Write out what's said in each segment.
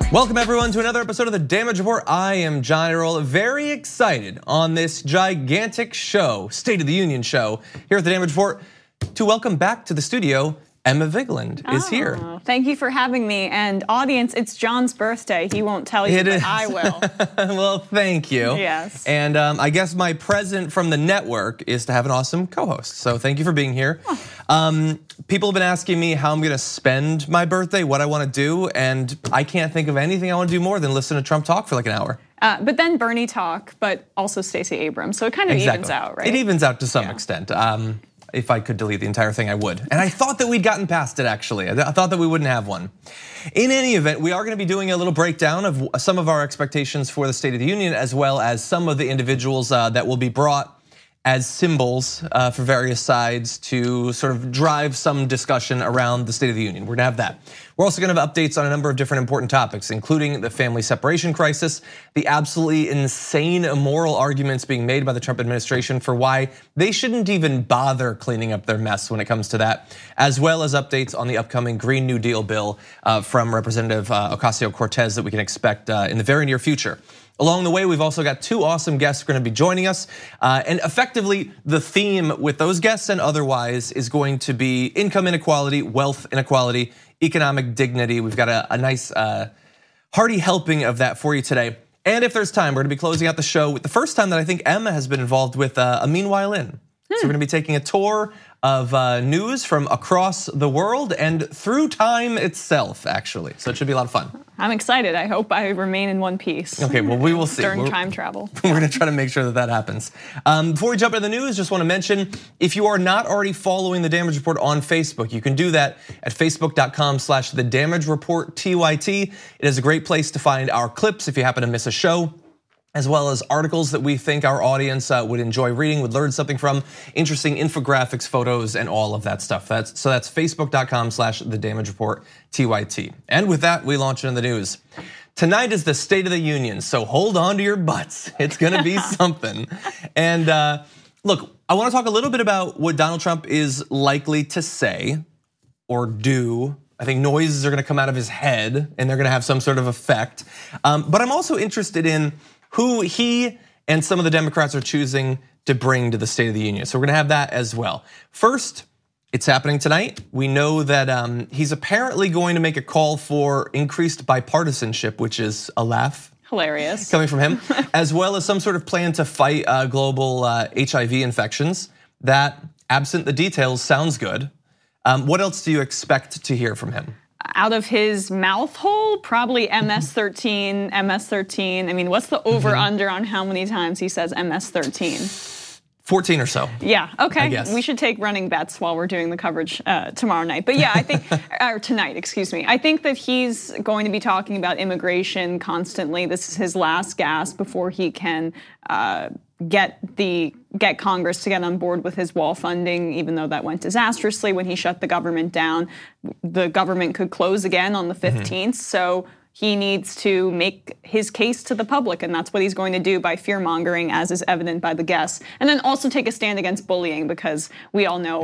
Welcome everyone to another episode of the Damage Report. I am John Errol, very excited on this gigantic show, State of the Union show, here at the Damage Report, to welcome back to the studio, Emma Vigeland is here. Thank you for having me. And audience, it's John's birthday. He won't tell you, but I will. Well, thank you. Yes. And I guess my present from the network is to have an awesome co-host. So thank you for being here. People have been asking me how I'm gonna spend my birthday, what I wanna do, and I can't think of anything I wanna do more than listen to Trump talk for like an hour. But then Bernie talk, but also Stacey Abrams. So it kind of evens out, right? It evens out to some extent. If I could delete the entire thing, I would. And I thought that we'd gotten past it, actually. I thought that we wouldn't have one. In any event, we are gonna be doing a little breakdown of some of our expectations for the State of the Union, as well as some of the individuals that will be brought as symbols for various sides to sort of drive some discussion around the State of the Union. We're gonna have that. We're also gonna have updates on a number of different important topics, including the family separation crisis, the absolutely insane immoral arguments being made by the Trump administration for why they shouldn't even bother cleaning up their mess when it comes to that, as well as updates on the upcoming Green New Deal bill from Representative Ocasio-Cortez that we can expect in the very near future. Along the way, we've also got two awesome guests who are gonna be joining us. And effectively, the theme with those guests and otherwise is going to be income inequality, wealth inequality, economic dignity. We've got a nice hearty helping of that for you today. And if there's time, we're gonna be closing out the show with the first time that I think Emma has been involved with a Meanwhile In. So we're gonna be taking a tour of news from across the world and through time itself, actually. So it should be a lot of fun. I'm excited. I hope I remain in one piece. Okay, well, we will see. During time travel. We're gonna try to make sure that that happens. Before we jump into the news, just wanna mention, if you are not already following the Damage Report on Facebook, you can do that at facebook.com/the Damage Report TYT. It is a great place to find our clips if you happen to miss a show, as well as articles that we think our audience would enjoy reading, would learn something from, interesting infographics, photos, and all of that stuff. That's facebook.com/the Damage Report TYT. And with that, we launch into the news. Tonight is the State of the Union, so hold on to your butts. It's gonna be something. And look, I wanna talk a little bit about what Donald Trump is likely to say or do. I think noises are gonna come out of his head and they're gonna have some sort of effect. But I'm also interested in who he and some of the Democrats are choosing to bring to the State of the Union. So we're gonna have that as well. First, it's happening tonight. We know that he's apparently going to make a call for increased bipartisanship, which is a laugh. Hilarious. Coming from him, as well as some sort of plan to fight global HIV infections. That, absent the details, sounds good. What else do you expect to hear from him? Out of his mouth hole, probably MS-13, MS-13. I mean, what's the over under on how many times he says MS-13? 14 or so. Yeah, okay. I guess. We should take running bets while we're doing the coverage tomorrow night. But yeah, I think, or tonight, excuse me. I think that he's going to be talking about immigration constantly. This is his last gasp before he can get Congress to get on board with his wall funding, even though that went disastrously when he shut the government down. The government could close again on the 15th, so he needs to make his case to the public, and that's what he's going to do by fear-mongering, as is evident by the guests. And then also take a stand against bullying, because we all know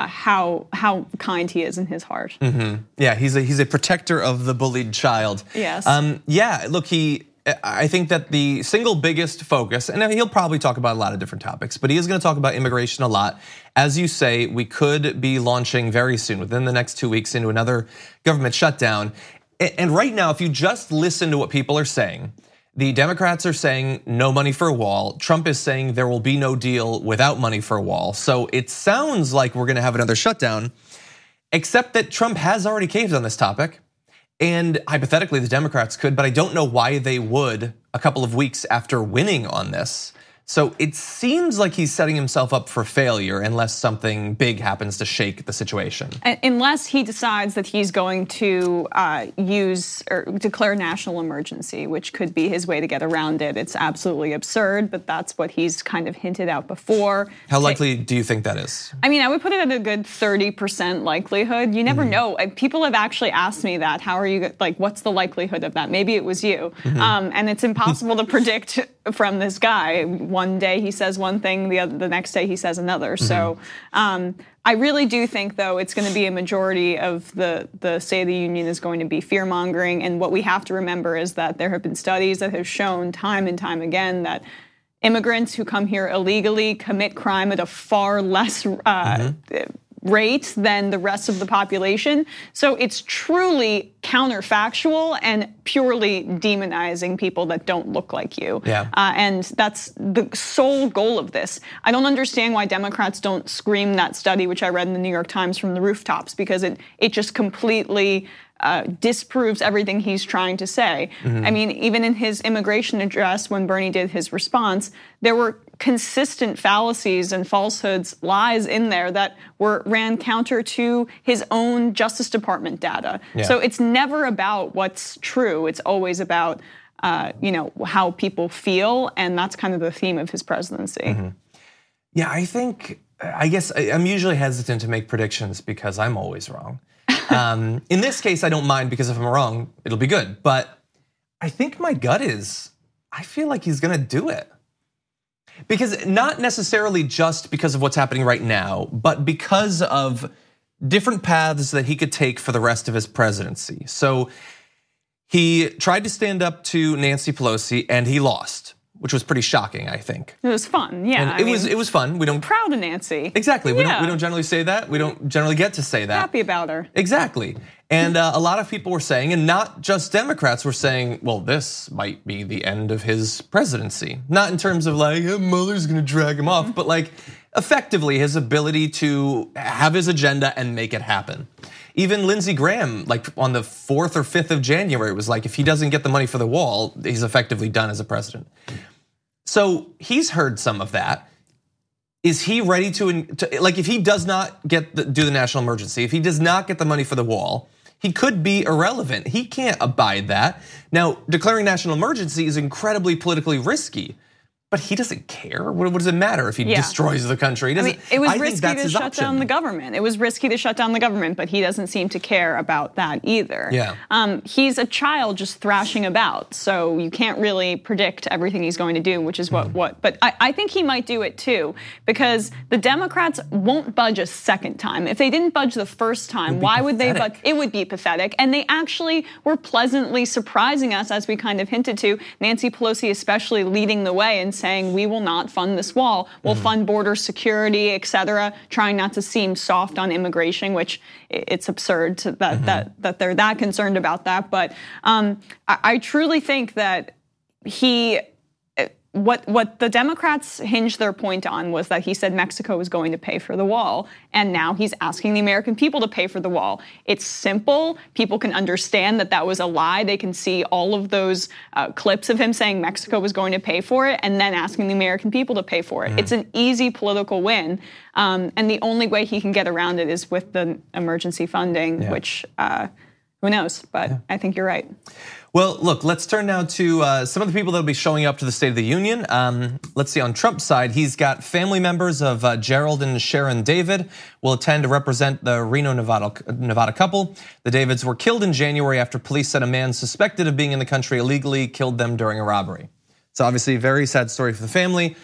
how kind he is in his heart. Yeah, he's a protector of the bullied child. Yes. Yeah, look, I think that the single biggest focus, and he'll probably talk about a lot of different topics, but he is gonna talk about immigration a lot. As you say, we could be launching very soon, within the next 2 weeks, into another government shutdown. And right now, if you just listen to what people are saying, the Democrats are saying no money for a wall. Trump is saying there will be no deal without money for a wall. So it sounds like we're gonna have another shutdown, except that Trump has already caved on this topic. And hypothetically, the Democrats could, but I don't know why they would a couple of weeks after winning on this. So it seems like he's setting himself up for failure unless something big happens to shake the situation. Unless he decides that he's going to use or declare national emergency, which could be his way to get around it. It's absolutely absurd, but that's what he's kind of hinted out before. How likely do you think that is? I mean, I would put it at a good 30% likelihood. You never know. People have actually asked me that. How are you, like, what's the likelihood of that? Maybe it was you. And it's impossible to predict from this guy. One day he says one thing, the next day he says another. So, I really do think, though, it's going to be a majority of the State of the Union is going to be fear-mongering. And what we have to remember is that there have been studies that have shown time and time again that immigrants who come here illegally commit crime at a far less rate than the rest of the population. So it's truly counterfactual and purely demonizing people that don't look like you. Yeah. And that's the sole goal of this. I don't understand why Democrats don't scream that study, which I read in the New York Times, from the rooftops, because it just completely disproves everything he's trying to say. I mean, even in his immigration address, when Bernie did his response, there were consistent fallacies and falsehoods, lies in there that ran counter to his own Justice Department data. Yeah. So it's never about what's true. It's always about how people feel, and that's kind of the theme of his presidency. Yeah, I guess I'm usually hesitant to make predictions because I'm always wrong. In this case, I don't mind because if I'm wrong, it'll be good. But I think my gut is, I feel like he's gonna do it. Because not necessarily just because of what's happening right now, but because of different paths that he could take for the rest of his presidency. So he tried to stand up to Nancy Pelosi and he lost, which was pretty shocking, I think. It was fun, yeah. And it was fun. We don't proud of Nancy. Exactly. Yeah. We don't generally say that. We don't generally get to say that. Happy about her. Exactly. And a lot of people were saying, and not just Democrats were saying, well, this might be the end of his presidency. Not in terms of like, Mueller's gonna drag him off, but like effectively his ability to have his agenda and make it happen. Even Lindsey Graham, like on the 4th or 5th of January, was like, if he doesn't get the money for the wall, he's effectively done as a president. So he's heard some of that. Is he ready to like, if he does not do the national emergency, if he does not get the money for the wall, he could be irrelevant. He can't abide that. Now, declaring national emergency is incredibly politically risky, but he doesn't care. What does it matter if he destroys the country? I mean, it was risky to shut down the government. It was risky to shut down the government, but he doesn't seem to care about that either. Yeah. He's a child just thrashing about, so you can't really predict everything he's going to do, which is but I think he might do it too, because the Democrats won't budge a second time. If they didn't budge the first time, why would they budge? It would be pathetic. And they actually were pleasantly surprising us, as we kind of hinted to, Nancy Pelosi especially leading the way and saying, we will not fund this wall. We'll fund border security, et cetera, trying not to seem soft on immigration, which it's absurd that they're that concerned about that. But I truly think that what the Democrats hinged their point on was that he said Mexico was going to pay for the wall, and now he's asking the American people to pay for the wall. It's simple. People can understand that that was a lie. They can see all of those clips of him saying Mexico was going to pay for it and then asking the American people to pay for it. It's an easy political win, and the only way he can get around it is with the emergency funding, which who knows, but I think you're right. Well, look, let's turn now to some of the people that will be showing up to the State of the Union. Let's see, on Trump's side, he's got family members of Gerald and Sharon David will attend to represent the Reno, Nevada couple. The Davids were killed in January after police said a man suspected of being in the country illegally killed them during a robbery. So obviously a very sad story for the family.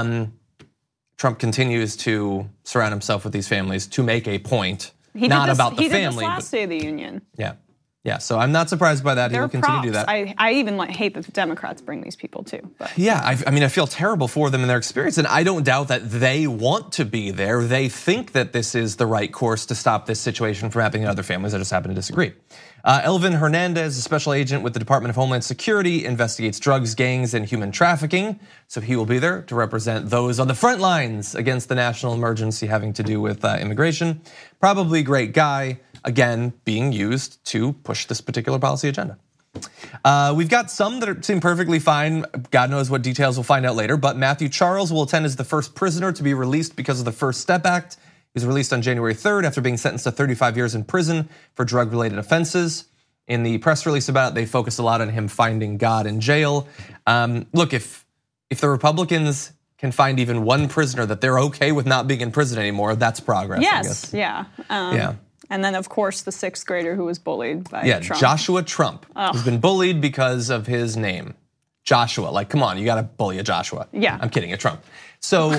Trump continues to surround himself with these families to make a point, not about the family. He did this last State of the Union. Yeah, so I'm not surprised by that. He will continue to do that. I even hate that the Democrats bring these people too. But. Yeah, I mean, I feel terrible for them and their experience, and I don't doubt that they want to be there. They think that this is the right course to stop this situation from happening to other families. I just happen to disagree. Elvin Hernandez, a special agent with the Department of Homeland Security, investigates drugs, gangs, and human trafficking. So he will be there to represent those on the front lines against the national emergency having to do with immigration. Probably a great guy. Again, being used to push this particular policy agenda. We've got some that seem perfectly fine. God knows what details we'll find out later. But Matthew Charles will attend as the first prisoner to be released because of the First Step Act. He was released on January 3rd after being sentenced to 35 years in prison for drug-related offenses. In the press release about it, they focus a lot on him finding God in jail. Look, if the Republicans can find even one prisoner that they're okay with not being in prison anymore, that's progress. Yes, yeah. And then, of course, the 6th grader who was bullied by Trump. Joshua Trump has been bullied because of his name. Joshua, like, come on, you gotta bully a Joshua. Yeah. I'm kidding, a Trump. So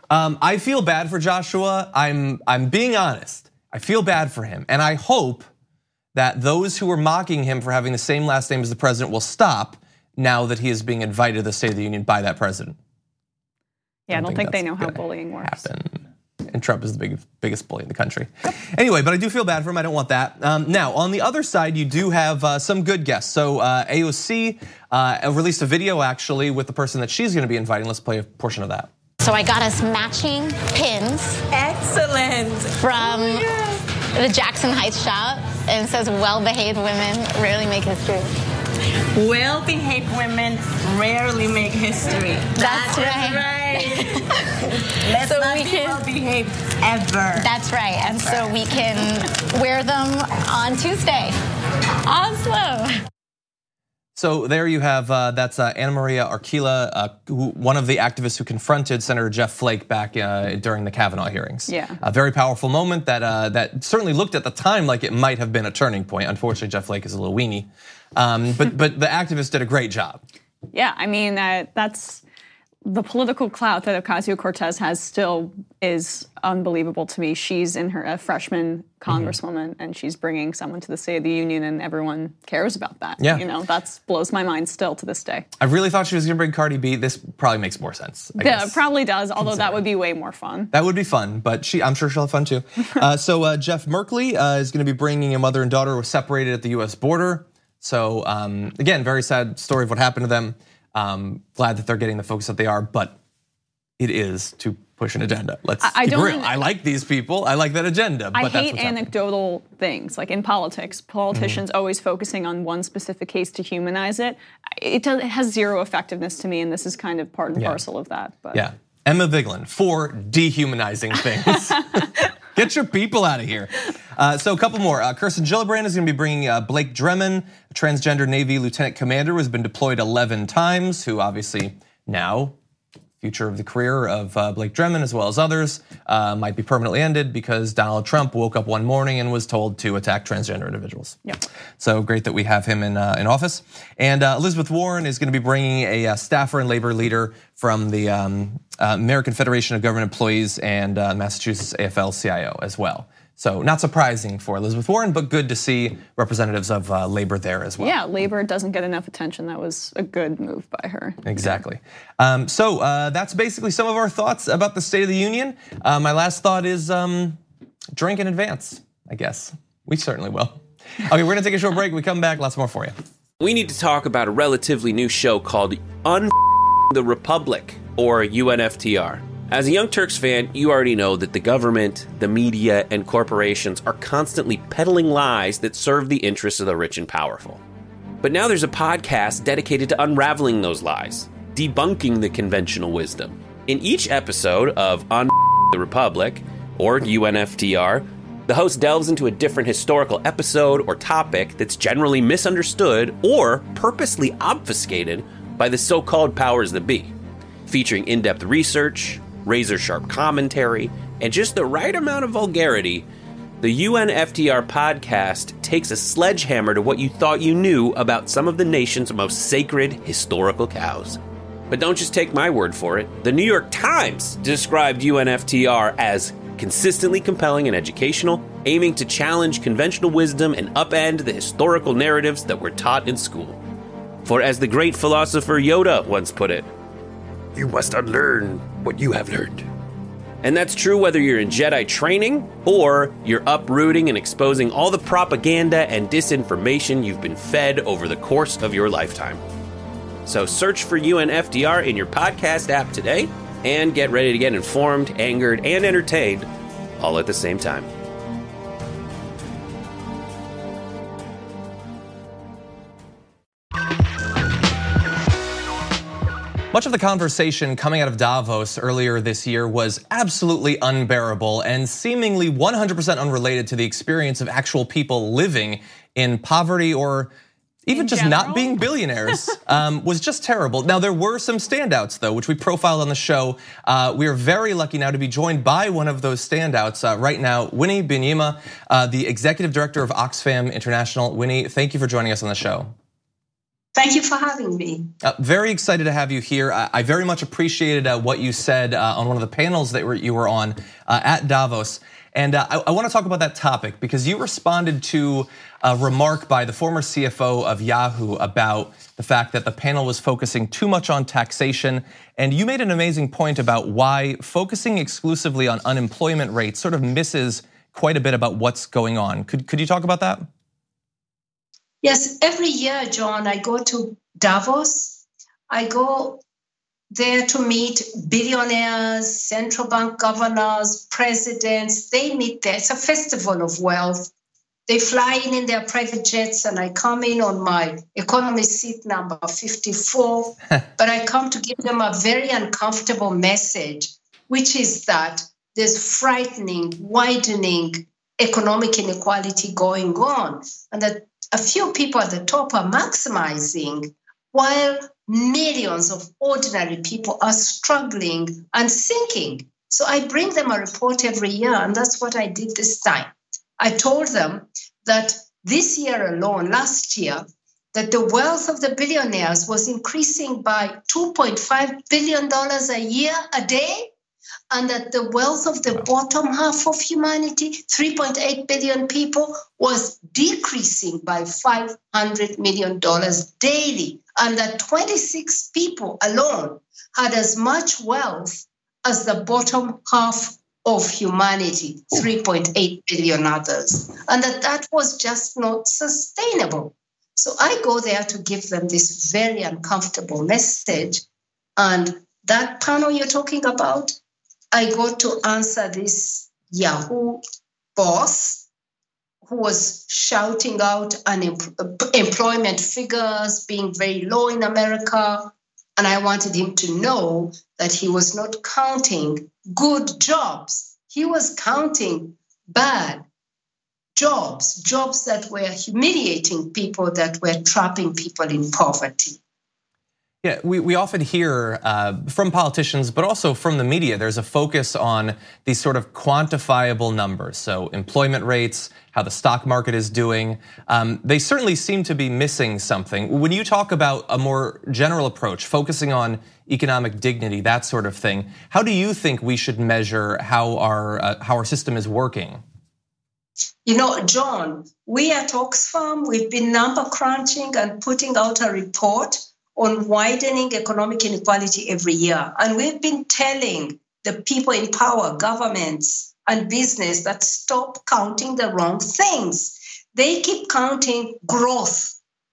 I feel bad for Joshua. I'm being honest. I feel bad for him, and I hope that those who are mocking him for having the same last name as the president will stop now that he is being invited to the State of the Union by that president. Yeah, I don't think they know how bullying works. And Trump is the biggest bully in the country. Anyway, but I do feel bad for him. I don't want that. Now, on the other side, you do have some good guests. So AOC released a video actually with the person that she's going to be inviting. Let's play a portion of that. So I got us matching pins. Excellent. From the Jackson Heights shop. And it says, well-behaved women rarely make history. Well-behaved women rarely make history. That's right. Let's not be well-behaved ever. That's right. And so we can wear them on Tuesday. Awesome. So there you have, that's Anna Maria Archila, one of the activists who confronted Senator Jeff Flake back during the Kavanaugh hearings. Yeah. A very powerful moment that certainly looked at the time like it might have been a turning point. Unfortunately, Jeff Flake is a little weenie. But the activists did a great job. Yeah, I mean, that's the political clout that Ocasio-Cortez has still is unbelievable to me. She's in her freshman congresswoman, and she's bringing someone to the State of the Union, and everyone cares about that. Yeah. You know, that blows my mind still to this day. I really thought she was going to bring Cardi B. This probably makes more sense. Yeah, it probably does, although that would be way more fun. That would be fun, but I'm sure she'll have fun too. So Jeff Merkley is going to be bringing a mother and daughter who were separated at the U.S. border. So again, very sad story of what happened to them. Glad that they're getting the focus that they are, but it is to push an agenda. Let's keep real. I like these people. I like that agenda. But I hate anecdotal things. Like in politics, politicians always focusing on one specific case to humanize it. It has zero effectiveness to me, and this is kind of part and parcel of that. But. Yeah, Emma Vigeland for dehumanizing things. Get your people out of here. So a couple more. Kirsten Gillibrand is going to be bringing Blake Dremin, a transgender Navy lieutenant commander who has been deployed 11 times, who obviously now, future of the career of Blake Dremin as well as others might be permanently ended because Donald Trump woke up one morning and was told to attack transgender individuals. Yep. So great that we have him in office. And Elizabeth Warren is going to be bringing a staffer and labor leader from the American Federation of Government Employees and Massachusetts AFL-CIO as well. So not surprising for Elizabeth Warren, but good to see representatives of labor there as well. Yeah, labor doesn't get enough attention. That was a good move by her. Exactly. So that's basically some of our thoughts about the State of the Union. My last thought is drink in advance, I guess. We certainly will. Okay, we're gonna take a short break. We come back, lots more for you. We need to talk about a relatively new show called the Republic, or UNFTR. As a Young Turks fan, you already know that the government, the media, and corporations are constantly peddling lies that serve the interests of the rich and powerful. But now there's a podcast dedicated to unraveling those lies, debunking the conventional wisdom. In each episode of the Republic, or UNFTR, the host delves into a different historical episode or topic that's generally misunderstood or purposely obfuscated by the so-called powers that be, featuring in-depth research, razor-sharp commentary, and just the right amount of vulgarity. The UNFTR podcast takes a sledgehammer to what you thought you knew about some of the nation's most sacred historical cows. But don't just take my word for it. The New York Times described UNFTR as consistently compelling and educational, aiming to challenge conventional wisdom and upend the historical narratives that were taught in school. For as the great philosopher Yoda once put it, you must unlearn what you have learned. And that's true whether you're in Jedi training or you're uprooting and exposing all the propaganda and disinformation you've been fed over the course of your lifetime. So search for UNFTR in your podcast app today and get ready to get informed, angered, and entertained all at the same time. Much of the conversation coming out of Davos earlier this year was absolutely unbearable and seemingly 100% unrelated to the experience of actual people living in poverty or even just not being billionaires. Was just terrible. Now, there were some standouts, though, which we profiled on the show. We are very lucky now to be joined by one of those standouts right now, Winnie Byanyima, the executive director of Oxfam International. Winnie, thank you for joining us on the show. Thank you for having me. Very excited to have you here. I very much appreciated what you said on one of the panels that you were on at Davos. And I want to talk about that topic because you responded to a remark by the former CFO of Yahoo about the fact that the panel was focusing too much on taxation. And you made an amazing point about why focusing exclusively on unemployment rates sort of misses quite a bit about what's going on. Could you talk about that? Yes, every year, John, I go to Davos. I go there to meet billionaires, central bank governors, presidents. They meet there. It's a festival of wealth. They fly in their private jets, and I come in on my economy seat number 54. But I come to give them a very uncomfortable message, which is that there's frightening, widening economic inequality going on, and that a few people at the top are maximizing while millions of ordinary people are struggling and sinking. So I bring them a report every year, and that's what I did this time. I told them that this year alone, last year, that the wealth of the billionaires was increasing by $2.5 billion a year a day, and that the wealth of the bottom half of humanity, 3.8 billion people, was decreasing by $500 million daily, and that 26 people alone had as much wealth as the bottom half of humanity, 3.8 billion others, and that was just not sustainable. So I go there to give them this very uncomfortable message, and that panel you're talking about, I go to answer this Yahoo boss who was shouting out employment figures being very low in America. And I wanted him to know that he was not counting good jobs. He was counting bad jobs that were humiliating people, that were trapping people in poverty. Yeah, we often hear from politicians, but also from the media, there's a focus on these sort of quantifiable numbers. So employment rates, how the stock market is doing. They certainly seem to be missing something. When you talk about a more general approach, focusing on economic dignity, that sort of thing, how do you think we should measure how our system is working? You know, John, we at Oxfam, we've been number crunching and putting out a report on widening economic inequality every year. And we've been telling the people in power, governments and business, that stop counting the wrong things. They keep counting growth.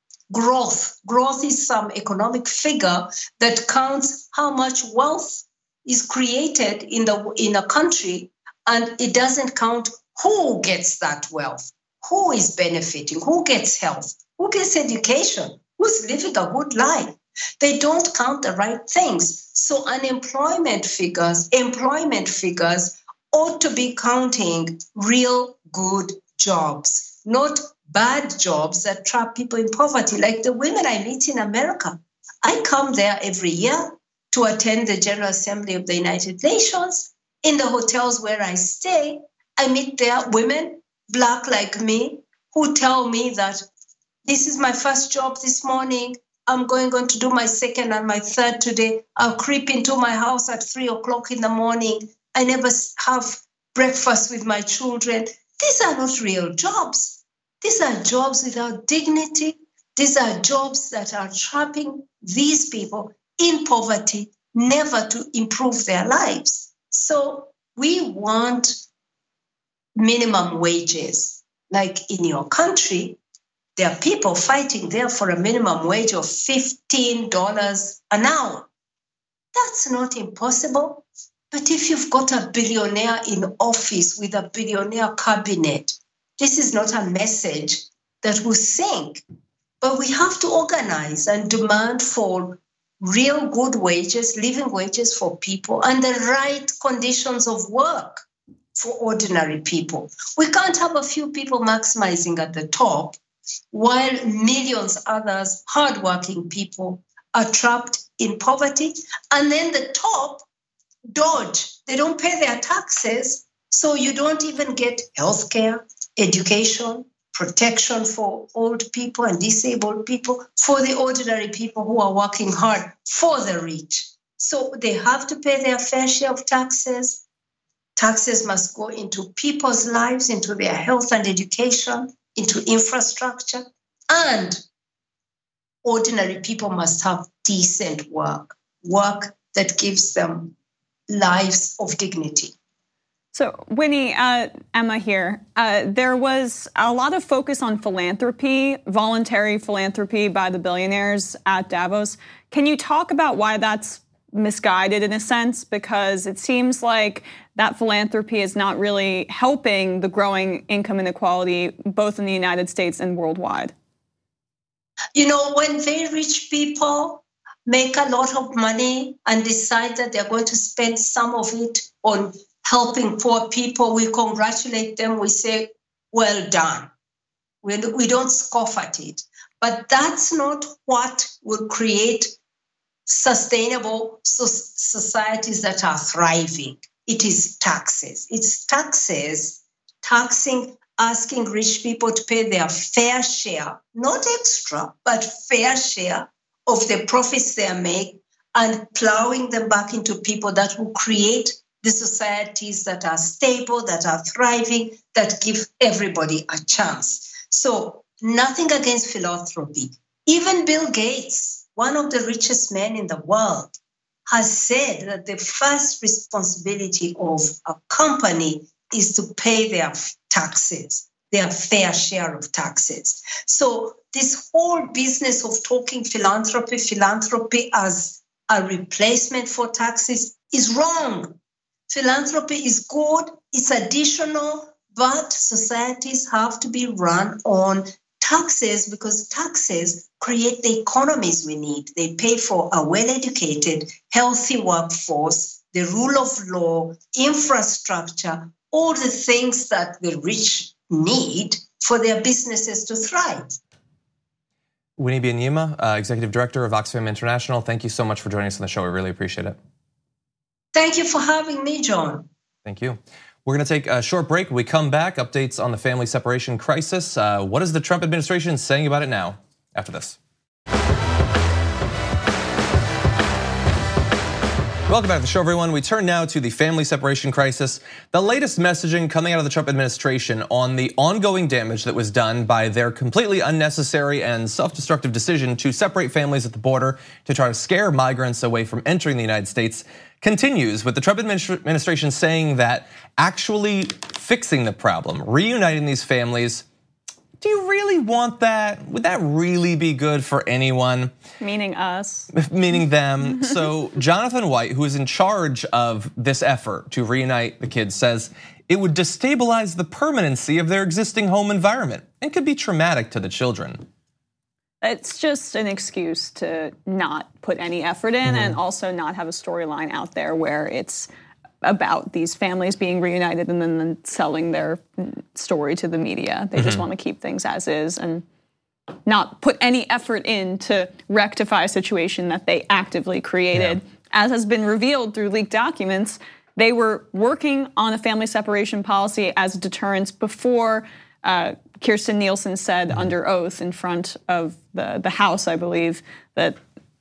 Growth is some economic figure that counts how much wealth is created in a country, and it doesn't count who gets that wealth, who is benefiting, who gets health, who gets education, who's living a good life. They don't count the right things. So employment figures ought to be counting real good jobs, not bad jobs that trap people in poverty, like the women I meet in America. I come there every year to attend the General Assembly of the United Nations. In the hotels where I stay, I meet there women, Black like me, who tell me that this is my first job this morning. I'm going to do my second and my third today. I'll creep into my house at 3:00 in the morning. I never have breakfast with my children. These are not real jobs. These are jobs without dignity. These are jobs that are trapping these people in poverty, never to improve their lives. So we want minimum wages. Like in your country, there are people fighting there for a minimum wage of $15 an hour. That's not impossible. But if you've got a billionaire in office with a billionaire cabinet, this is not a message that will sink. But we have to organize and demand for real good wages, living wages for people, and the right conditions of work for ordinary people. We can't have a few people maximizing at the top while millions others, hardworking people, are trapped in poverty. And then the top dodge. They don't pay their taxes, so you don't even get healthcare, education, protection for old people and disabled people, for the ordinary people who are working hard for the rich. So they have to pay their fair share of taxes. Taxes must go into people's lives, into their health and education, into infrastructure. And ordinary people must have decent work that gives them lives of dignity. So, Winnie, Emma here. There was a lot of focus on philanthropy, voluntary philanthropy by the billionaires at Davos. Can you talk about why that's misguided in a sense? Because it seems like that philanthropy is not really helping the growing income inequality, both in the United States and worldwide. You know, when very rich people make a lot of money and decide that they're going to spend some of it on helping poor people, we congratulate them. We say, well done. We don't scoff at it. But that's not what will create sustainable societies that are thriving. It is taxes. It's taxes, asking rich people to pay their fair share, not extra, but fair share of the profits they make, and plowing them back into people that will create the societies that are stable, that are thriving, that give everybody a chance. So nothing against philanthropy. Even Bill Gates, one of the richest men in the world, has said that the first responsibility of a company is to pay their taxes, their fair share of taxes. So this whole business of talking philanthropy as a replacement for taxes is wrong. Philanthropy is good, it's additional, but societies have to be run on taxes because taxes create the economies we need. They pay for a well-educated, healthy workforce, the rule of law, infrastructure, all the things that the rich need for their businesses to thrive. Winnie Byanyima, Executive Director of Oxfam International, thank you so much for joining us on the show. We really appreciate it. Thank you for having me, John. Thank you. We're going to take a short break. When we come back, updates on the family separation crisis. What is the Trump administration saying about it now? After this. Welcome back to the show, everyone. We turn now to the family separation crisis. The latest messaging coming out of the Trump administration on the ongoing damage that was done by their completely unnecessary and self-destructive decision to separate families at the border to try to scare migrants away from entering the United States continues, with the Trump administration saying that actually fixing the problem, reuniting these families, do you really want that? Would that really be good for anyone? Meaning us. Meaning them. So Jonathan White, who is in charge of this effort to reunite the kids, says it would destabilize the permanency of their existing home environment and could be traumatic to the children. It's just an excuse to not put any effort in and also not have a storyline out there where it's about these families being reunited and then selling their story to the media. They just want to keep things as is and not put any effort in to rectify a situation that they actively created. Yeah. As has been revealed through leaked documents, they were working on a family separation policy as a deterrence before Kirstjen Nielsen said under oath in front of the House, I believe, that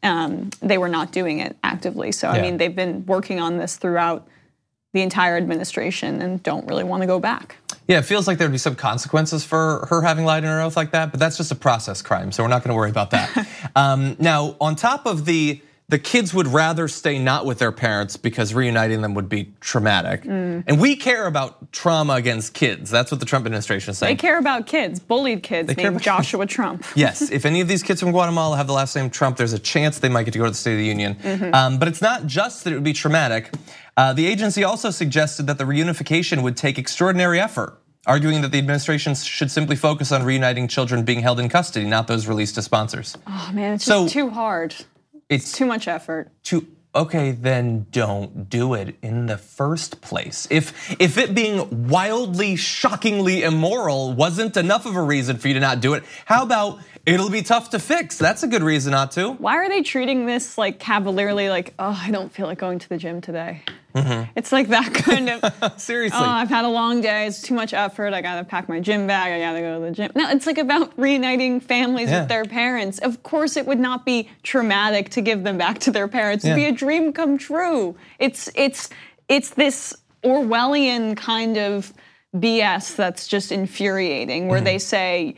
they were not doing it actively. So, I mean, they've been working on this throughout the entire administration and don't really want to go back. Yeah, it feels like there'd be some consequences for her having lied in her oath like that, but that's just a process crime, so we're not gonna worry about that. Now, on top of the kids would rather stay not with their parents because reuniting them would be traumatic. And we care about trauma against kids. That's what the Trump administration is saying. They care about kids, bullied kids named Joshua Trump. Yes, if any of these kids from Guatemala have the last name Trump, there's a chance they might get to go to the State of the Union. But it's not just that it would be traumatic. The agency also suggested that the reunification would take extraordinary effort, arguing that the administration should simply focus on reuniting children being held in custody, not those released to sponsors. Oh man, it's just too hard. It's too much effort. Okay, then don't do it in the first place. If it being wildly, shockingly immoral wasn't enough of a reason for you to not do it, how about it'll be tough to fix? That's a good reason not to. Why are they treating this like cavalierly, like, oh, I don't feel like going to the gym today? It's like that kind of. Seriously. Oh, I've had a long day. It's too much effort. I gotta pack my gym bag. I gotta go to the gym. No, it's like about reuniting families with their parents. Of course, it would not be traumatic to give them back to their parents. It'd be a dream come true. It's this Orwellian kind of BS that's just infuriating, where they say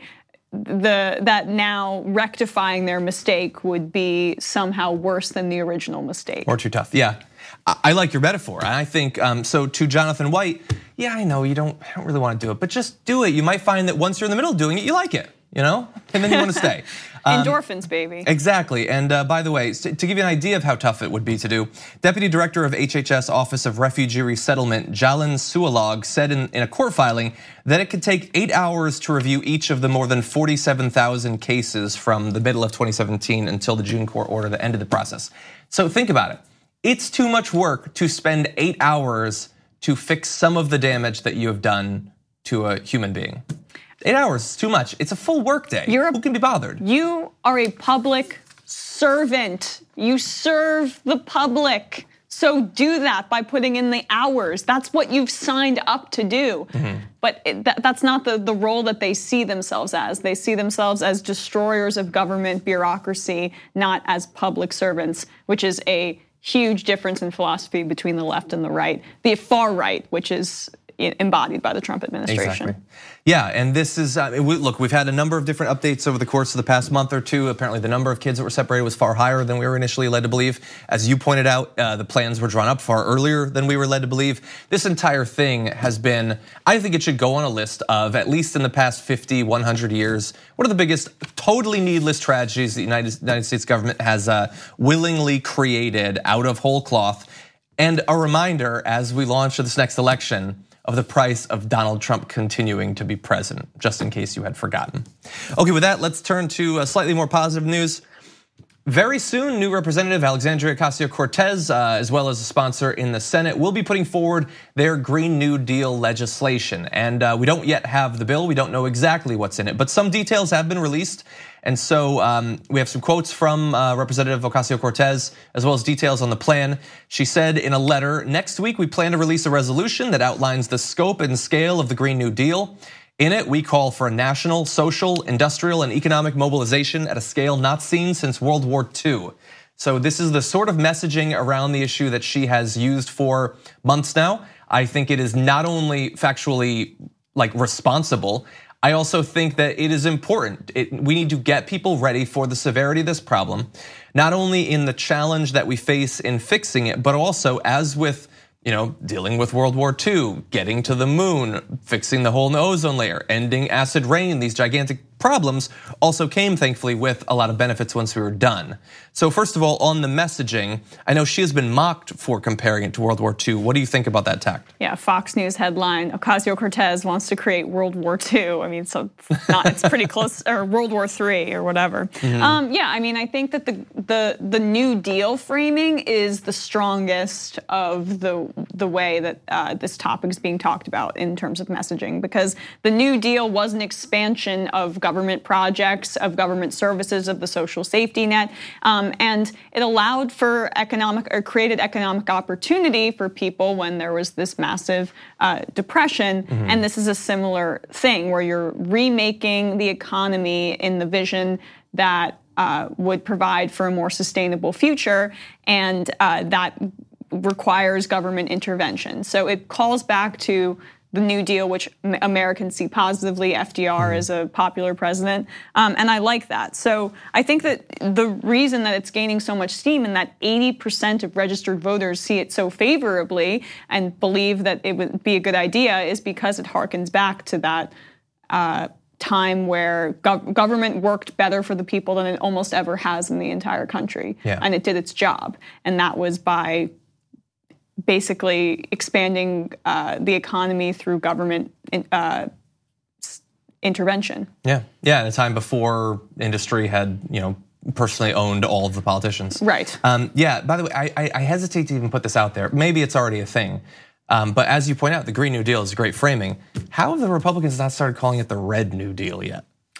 that now rectifying their mistake would be somehow worse than the original mistake. Or too tough, yeah. I like your metaphor. I think, so to Jonathan White, yeah, I know you don't really want to do it, but just do it. You might find that once you're in the middle of doing it, you like it, and then you want to stay. Endorphins, baby. Exactly, and by the way, to give you an idea of how tough it would be to do, Deputy Director of HHS Office of Refugee Resettlement, Jalan Sualog, said in a court filing that it could take 8 hours to review each of the more than 47,000 cases from the middle of 2017 until the June court order that ended the process. So think about it. It's too much work to spend 8 hours to fix some of the damage that you have done to a human being. 8 hours is too much. It's a full work day. Who can be bothered? You are a public servant. You serve the public. So do that by putting in the hours. That's what you've signed up to do. But that's not the role that they see themselves as. They see themselves as destroyers of government bureaucracy, not as public servants, which is a huge difference in philosophy between the left and the right. The far right, which is embodied by the Trump administration. Exactly. Yeah, and this is, look, we've had a number of different updates over the course of the past month or two. Apparently the number of kids that were separated was far higher than we were initially led to believe. As you pointed out, the plans were drawn up far earlier than we were led to believe. This entire thing has been, I think it should go on a list of, at least in the past 50, 100 years, one of the biggest totally needless tragedies the United States government has willingly created out of whole cloth. And a reminder as we launch this next election of the price of Donald Trump continuing to be president, just in case you had forgotten. Okay, with that, let's turn to slightly more positive news. Very soon, new Representative Alexandria Ocasio-Cortez, as well as a sponsor in the Senate, will be putting forward their Green New Deal legislation. And we don't yet have the bill. We don't know exactly what's in it, but some details have been released. And so we have some quotes from Representative Ocasio-Cortez, as well as details on the plan. She said in a letter, "Next week we plan to release a resolution that outlines the scope and scale of the Green New Deal. In it, we call for a national, social, industrial, and economic mobilization at a scale not seen since World War II." So this is the sort of messaging around the issue that she has used for months now. I think it is not only factually responsible, I also think that it is important. We need to get people ready for the severity of this problem, not only in the challenge that we face in fixing it, but also as with dealing with World War II, getting to the moon, fixing the hole in the ozone layer, ending acid rain, these gigantic problems also came thankfully with a lot of benefits once we were done. So first of all, on the messaging, I know she has been mocked for comparing it to World War II. What do you think about that tact? Yeah, Fox News headline, Ocasio-Cortez wants to create World War II. I mean, so it's pretty close, or World War III or whatever. Yeah, I mean, I think that the New Deal framing is the strongest of the way that this topic is being talked about in terms of messaging, because the New Deal was an expansion of government projects, of government services, of the social safety net, and it allowed for created economic opportunity for people when there was this massive depression. And this is a similar thing where you're remaking the economy in the vision that would provide for a more sustainable future, and that requires government intervention. So it calls back to the New Deal, which Americans see positively. FDR is a popular president, and I like that. So I think that the reason that it's gaining so much steam and that 80% of registered voters see it so favorably and believe that it would be a good idea is because it harkens back to that time where government worked better for the people than it almost ever has in the entire country. Yeah. And it did its job. And that was by basically expanding the economy through government intervention. Yeah, at a time before industry had, personally owned all of the politicians. Right. Yeah, by the way, I hesitate to even put this out there. Maybe it's already a thing. But as you point out, the Green New Deal is great framing. How have the Republicans not started calling it the Red New Deal yet?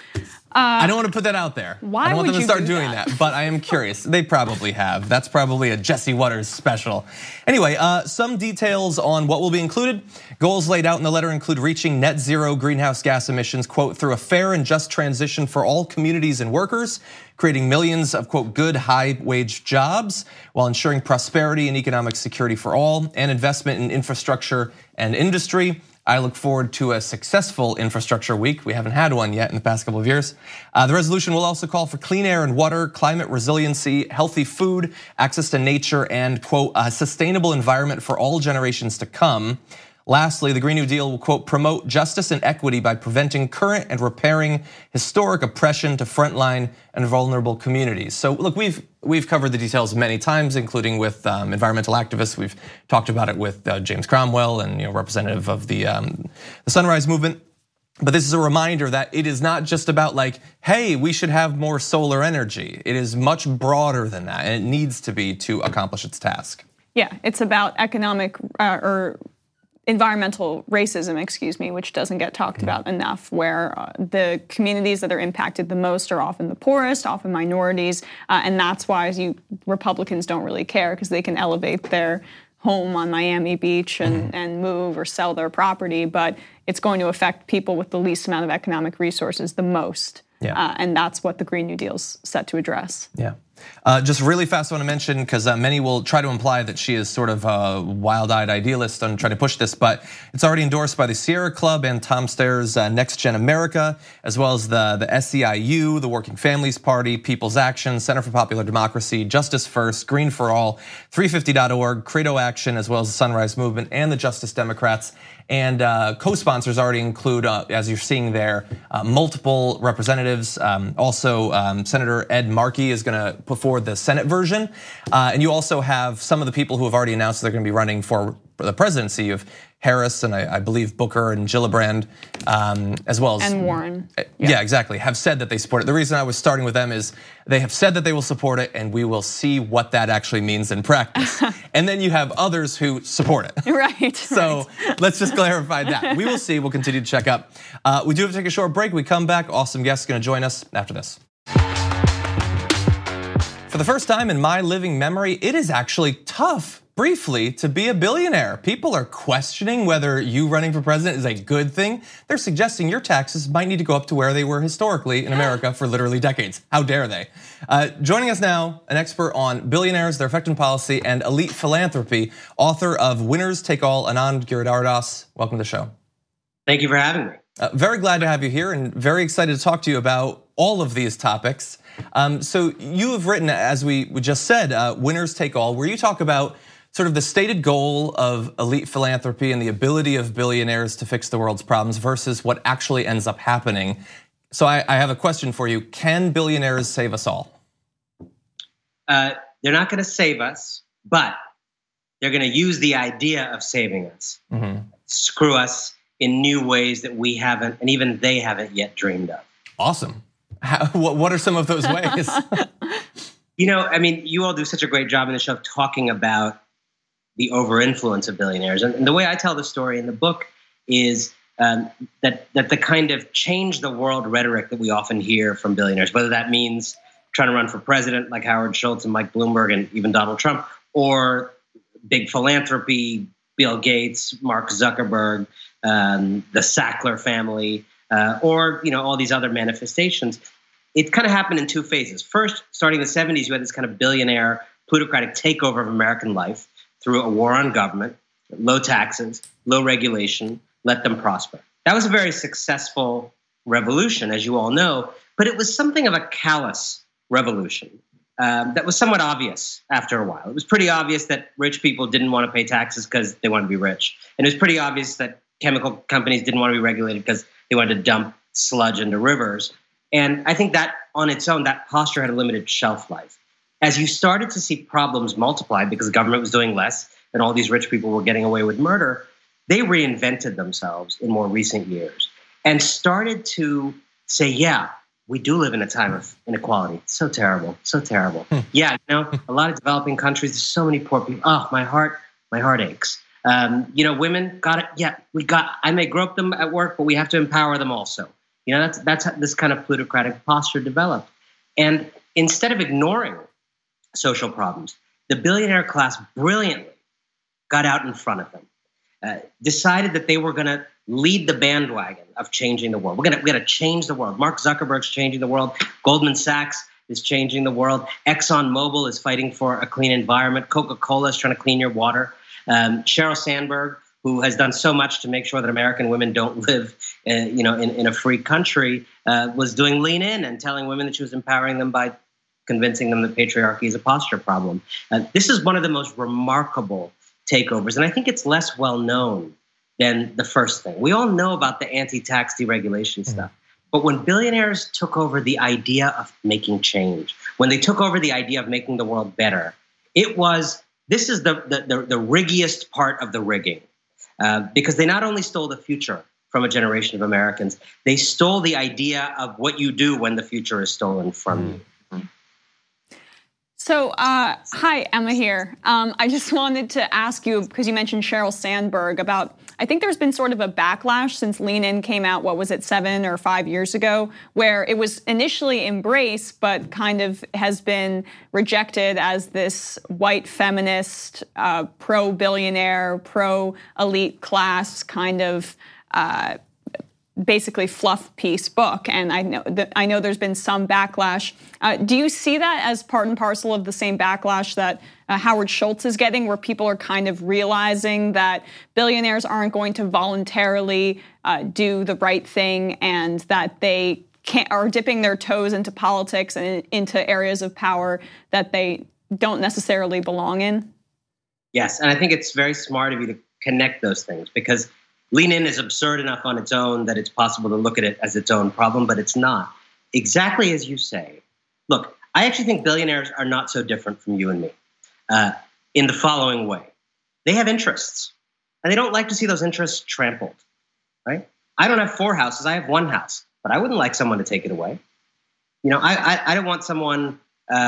I don't want to put that out there. Why I don't want would them to you start do doing that? but I am curious. They probably have. That's probably a Jesse Waters special. Anyway, some details on what will be included. Goals laid out in the letter include reaching net zero greenhouse gas emissions, quote, through a fair and just transition for all communities and workers, creating millions of, quote, good high-wage jobs while ensuring prosperity and economic security for all, and investment in infrastructure and industry. I look forward to a successful infrastructure week. We haven't had one yet in the past couple of years. The resolution will also call for clean air and water, climate resiliency, healthy food, access to nature, and, quote, a sustainable environment for all generations to come. Lastly, the Green New Deal will, quote, promote justice and equity by preventing current and repairing historic oppression to frontline and vulnerable communities. So look, we've covered the details many times, including with environmental activists. We've talked about it with James Cromwell and representative of the Sunrise Movement. But this is a reminder that it is not just about like, hey, we should have more solar energy. It is much broader than that, and it needs to be to accomplish its task. Yeah, it's about economic or environmental racism, excuse me, which doesn't get talked about enough, where the communities that are impacted the most are often the poorest, often minorities, and that's why Republicans don't really care, because they can elevate their home on Miami Beach and move or sell their property, but it's going to affect people with the least amount of economic resources the most. Yeah. And that's what the Green New Deal's set to address. Yeah. Just really fast, I want to mention, because many will try to imply that she is sort of a wild-eyed idealist and try to push this, but it's already endorsed by the Sierra Club and Tom Steyer's Next Gen America, as well as the SEIU, the Working Families Party, People's Action, Center for Popular Democracy, Justice First, Green for All, 350.org, Credo Action, as well as the Sunrise Movement and the Justice Democrats. And co-sponsors already include, as you're seeing there, multiple representatives. Also, Senator Ed Markey is going to put forward the Senate version. And you also have some of the people who have already announced they're going to be running for the presidency of Harris and I believe Booker and Gillibrand, as well as Warren. Yeah, exactly. Have said that they support it. The reason I was starting with them is they have said that they will support it, and we will see what that actually means in practice. And then you have others who support it. Right. So let's just clarify that. We will see. We'll continue to check up. We do have to take a short break. We come back. Awesome guest going to join us after this. For the first time in my living memory, it is actually tough, briefly, to be a billionaire. People are questioning whether you running for president is a good thing. They're suggesting your taxes might need to go up to where they were historically in America for literally decades. How dare they? Joining us now, an expert on billionaires, their effect on policy, and elite philanthropy, author of Winners Take All, Anand Giridharadas. Welcome to the show. Thank you for having me. Very glad to have you here and very excited to talk to you about all of these topics. So you have written, as we just said, Winners Take All, where you talk about sort of the stated goal of elite philanthropy and the ability of billionaires to fix the world's problems versus what actually ends up happening. So I have a question for you. Can billionaires save us all? They're not going to save us, but they're going to use the idea of saving us, screw us in new ways that we haven't, and even they haven't yet dreamed of. Awesome. What are some of those ways? I mean, you all do such a great job in the show of talking about the over-influence of billionaires. And the way I tell the story in the book is that the kind of change the world rhetoric that we often hear from billionaires, whether that means trying to run for president like Howard Schultz and Mike Bloomberg and even Donald Trump, or big philanthropy, Bill Gates, Mark Zuckerberg, the Sackler family, or all these other manifestations. It kind of happened in two phases. First, starting in the 70s, you had this kind of billionaire plutocratic takeover of American life through a war on government, low taxes, low regulation, let them prosper. That was a very successful revolution, as you all know, but it was something of a callous revolution that was somewhat obvious after a while. It was pretty obvious that rich people didn't want to pay taxes because they wanted to be rich. And it was pretty obvious that chemical companies didn't want to be regulated because they wanted to dump sludge into rivers. And I think that on its own, that posture had a limited shelf life. As you started to see problems multiply because the government was doing less and all these rich people were getting away with murder, they reinvented themselves in more recent years and started to say, yeah, we do live in a time of inequality. It's so terrible, so terrible. Yeah, a lot of developing countries, there's so many poor people. Oh, my heart aches. Women got it. Yeah, I may grope them at work, but we have to empower them also. That's how this kind of plutocratic posture developed. And instead of ignoring social problems, the billionaire class brilliantly got out in front of them, decided that they were going to lead the bandwagon of changing the world. We're going to change the world. Mark Zuckerberg's changing the world. Goldman Sachs is changing the world. ExxonMobil is fighting for a clean environment. Coca-Cola is trying to clean your water. Sheryl Sandberg, who has done so much to make sure that American women don't live, in a free country, was doing lean in and telling women that she was empowering them by convincing them that patriarchy is a posture problem. This is one of the most remarkable takeovers, and I think it's less well known than the first thing. We all know about the anti-tax deregulation stuff, but when billionaires took over the idea of making change, when they took over the idea of making the world better, this is the riggiest part of the rigging, because they not only stole the future from a generation of Americans, they stole the idea of what you do when the future is stolen from you. So, hi, Emma here. I just wanted to ask you, because you mentioned Sheryl Sandberg, about, I think there's been sort of a backlash since Lean In came out, 7 or 5 years ago, where it was initially embraced, but kind of has been rejected as this white feminist, pro-billionaire, pro-elite class kind of basically fluff piece book, and I know there's been some backlash. Do you see that as part and parcel of the same backlash that Howard Schultz is getting, where people are kind of realizing that billionaires aren't going to voluntarily do the right thing, and that they are dipping their toes into politics and into areas of power that they don't necessarily belong in? Yes, and I think it's very smart of you to connect those things, because Lean In is absurd enough on its own that it's possible to look at it as its own problem, but it's not. Exactly as you say. Look, I actually think billionaires are not so different from you and me in the following way. They have interests, and they don't like to see those interests trampled, right? I don't have 4 houses, I have 1 house, but I wouldn't like someone to take it away. I don't want someone,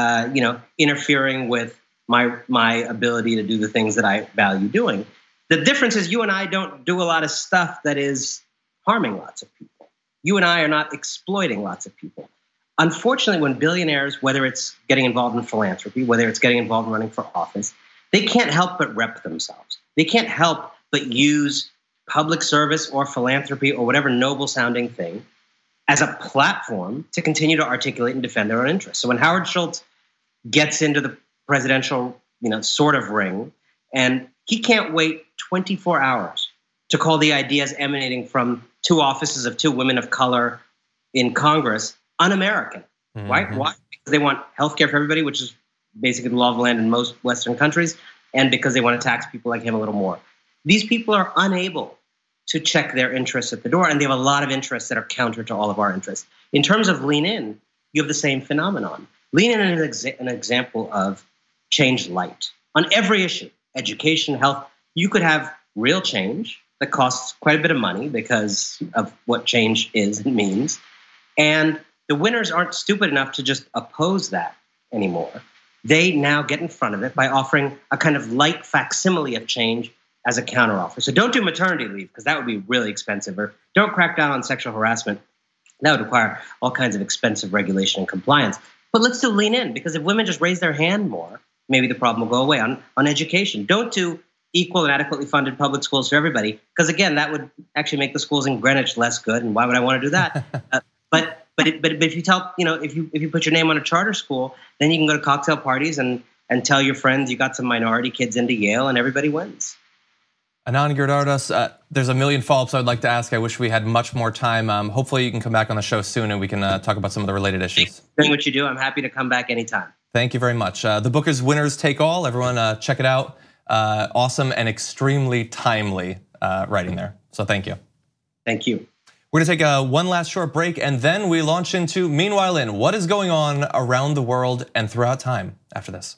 interfering with my ability to do the things that I value doing. The difference is you and I don't do a lot of stuff that is harming lots of people. You and I are not exploiting lots of people. Unfortunately, when billionaires, whether it's getting involved in philanthropy, whether it's getting involved in running for office, they can't help but rep themselves. They can't help but use public service or philanthropy or whatever noble sounding thing as a platform to continue to articulate and defend their own interests. So when Howard Schultz gets into the presidential, sort of ring, and he can't wait 24 hours to call the ideas emanating from 2 offices of 2 women of color in Congress un-American. Why? Because they want healthcare for everybody, which is basically the law of the land in most Western countries, and because they want to tax people like him a little more. These people are unable to check their interests at the door, and they have a lot of interests that are counter to all of our interests. In terms of Lean In, you have the same phenomenon. Lean In is an example of change light on every issue. Education, health, you could have real change that costs quite a bit of money because of what change is and means. And the winners aren't stupid enough to just oppose that anymore. They now get in front of it by offering a kind of light facsimile of change as a counteroffer. So don't do maternity leave, because that would be really expensive. Or don't crack down on sexual harassment. That would require all kinds of expensive regulation and compliance. But let's do Lean In, because if women just raise their hand more, maybe the problem will go away. On education, don't do equal and adequately funded public schools for everybody, because again, that would actually make the schools in Greenwich less good. And why would I want to do that? But if you tell, if you put your name on a charter school, then you can go to cocktail parties and tell your friends you got some minority kids into Yale, and everybody wins. Anand Giridharadas, there's a million follow-ups I'd like to ask. I wish we had much more time. Hopefully you can come back on the show soon and we can talk about some of the related issues. Doing what you do, I'm happy to come back anytime. Thank you very much. The book is Winners Take All. Everyone check it out. Awesome and extremely timely writing there. So thank you. Thank you. We're gonna take one last short break, and then we launch into Meanwhile In, what is going on around the world and throughout time after this.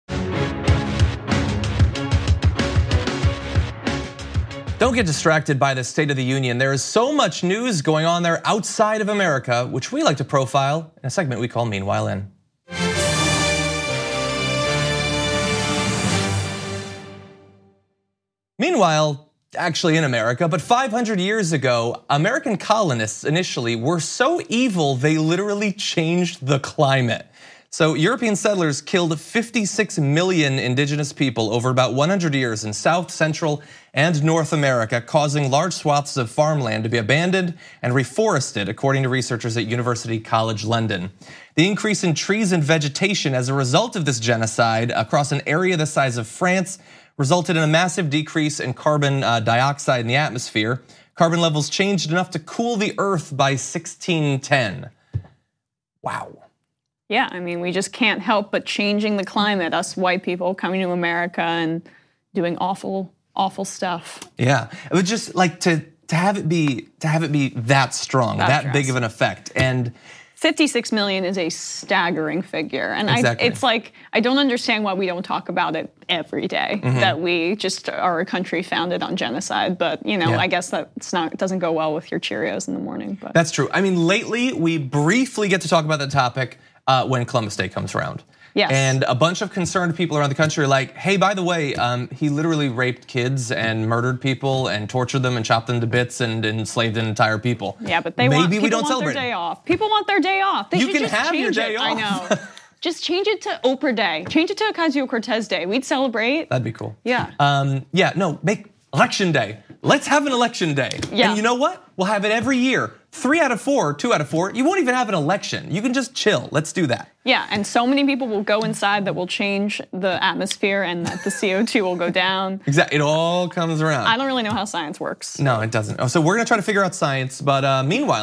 Don't get distracted by the State of the Union. There is so much news going on there outside of America, which we like to profile in a segment we call Meanwhile In. Meanwhile, actually in America, but 500 years ago, American colonists initially were so evil they literally changed the climate. So European settlers killed 56 million indigenous people over about 100 years in South, Central, and North America, causing large swaths of farmland to be abandoned and reforested, according to researchers at University College London. The increase in trees and vegetation as a result of this genocide across an area the size of France resulted in a massive decrease in carbon dioxide in the atmosphere. Carbon levels changed enough to cool the Earth by 1610. Wow. Yeah, I mean, we just can't help but changing the climate, us white people coming to America and doing awful, awful stuff. Yeah, it was just like to have it be that strong, that big of an effect. And 56 million is a staggering figure. And exactly. It's like, I don't understand why we don't talk about it every day, that we just are a country founded on genocide. But I guess it doesn't go well with your Cheerios in the morning. But that's true. I mean, lately we briefly get to talk about that topic when Columbus Day comes around. Yes. And a bunch of concerned people around the country are like, hey, by the way, he literally raped kids and murdered people and tortured them and chopped them to bits and enslaved an entire people. Yeah, but Maybe people we don't want celebrate their day off. People want their day off. They you should can just have your change day it. off. I know. Just change it to Oprah Day. Change it to Ocasio-Cortez Day. We'd celebrate. That'd be cool. Yeah. Make election day. Let's have an election day. Yeah. And you know what? We'll have it every year. 3 out of 4, 2 out of 4. You won't even have an election. You can just chill. Let's do that. Yeah, and so many people will go inside that will change the atmosphere and that the CO2 will go down. Exactly. It all comes around. I don't really know how science works. No, it doesn't. So we're gonna try to figure out science, but meanwhile,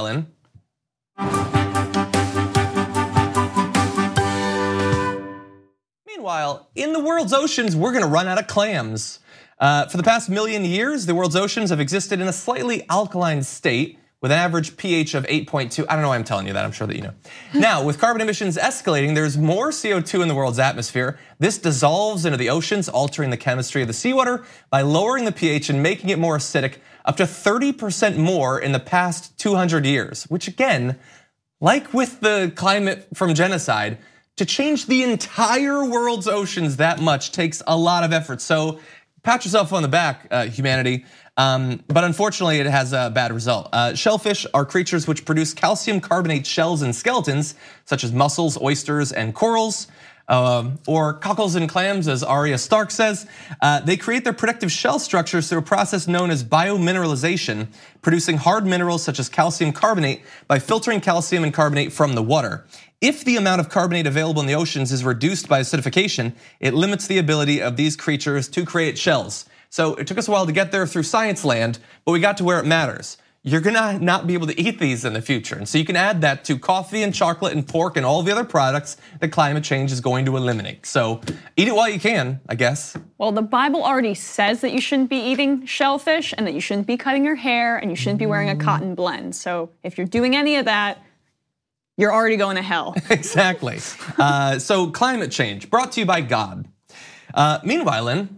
in the world's oceans, we're gonna run out of clams. For the past million years, the world's oceans have existed in a slightly alkaline state with an average pH of 8.2. I don't know why I'm telling you that, I'm sure that you know. Now, with carbon emissions escalating, there's more CO2 in the world's atmosphere. This dissolves into the oceans, altering the chemistry of the seawater by lowering the pH and making it more acidic, up to 30% more in the past 200 years, which again, like with the climate from genocide, to change the entire world's oceans that much takes a lot of effort. So pat yourself on the back, humanity. But unfortunately, it has a bad result. Shellfish are creatures which produce calcium carbonate shells and skeletons, such as mussels, oysters, and corals, or cockles and clams, as Arya Stark says. They create their protective shell structures through a process known as biomineralization, producing hard minerals such as calcium carbonate by filtering calcium and carbonate from the water. If the amount of carbonate available in the oceans is reduced by acidification, it limits the ability of these creatures to create shells. So it took us a while to get there through science land, but we got to where it matters. You're gonna not be able to eat these in the future. And so you can add that to coffee and chocolate and pork and all the other products that climate change is going to eliminate. So eat it while you can, I guess. Well, the Bible already says that you shouldn't be eating shellfish and that you shouldn't be cutting your hair and you shouldn't be wearing a cotton blend. So if you're doing any of that, you're already going to hell. Exactly. So climate change, brought to you by God. Meanwhile,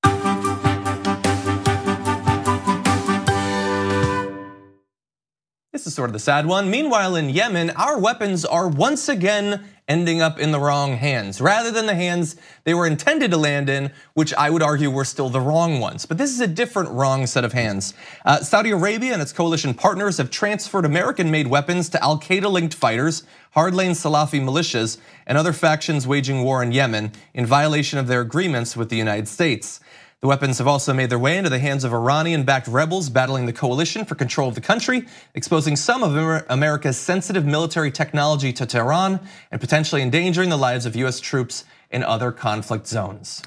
this is sort of the sad one. Meanwhile, in Yemen, our weapons are once again ending up in the wrong hands, rather than the hands they were intended to land in, which I would argue were still the wrong ones. But this is a different wrong set of hands. Saudi Arabia and its coalition partners have transferred American-made weapons to al-Qaeda-linked fighters, hardline Salafi militias, and other factions waging war in Yemen in violation of their agreements with the United States. The weapons have also made their way into the hands of Iranian-backed rebels battling the coalition for control of the country, exposing some of America's sensitive military technology to Tehran and potentially endangering the lives of US troops in other conflict zones.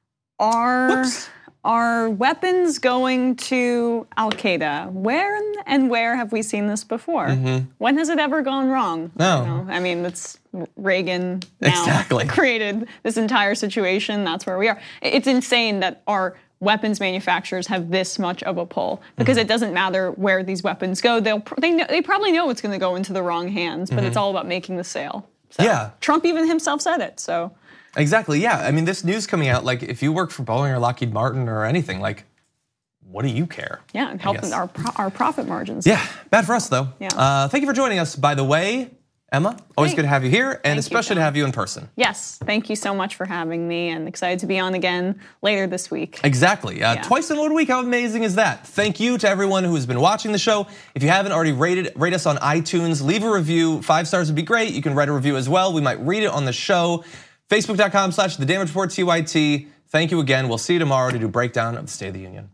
Are weapons going to Al-Qaeda? Where and where have we seen this before? When has it ever gone wrong? No. I mean, it's Reagan now created this entire situation. That's where we are. It's insane that our weapons manufacturers have this much of a pull because it doesn't matter where these weapons go. They probably know it's going to go into the wrong hands, but it's all about making the sale. So yeah. Trump even himself said it. So. Exactly, yeah. I mean, this news coming out, like if you work for Boeing or Lockheed Martin or anything, like what do you care? Yeah, and helping our profit margins. Yeah, bad for us though. Yeah. Thank you for joining us, by the way. Emma, always Great. good to have you here, and Thank you, especially to John. have you in person. Yes, thank you so much for having me, and excited to be on again later this week. Exactly. Twice in 1 week. How amazing is that? Thank you to everyone who has been watching the show. If you haven't already rate us on iTunes, leave a review. 5 stars would be great. You can write a review as well. We might read it on the show. Facebook.com/The Damage Report TYT. Thank you again. We'll see you tomorrow to do a breakdown of the State of the Union.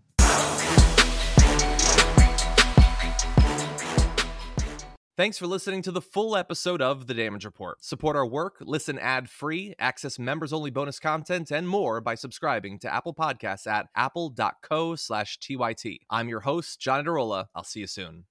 Thanks for listening to the full episode of The Damage Report. Support our work, listen ad-free, access members-only bonus content, and more by subscribing to Apple Podcasts at apple.co/TYT. I'm your host, John Adarola. I'll see you soon.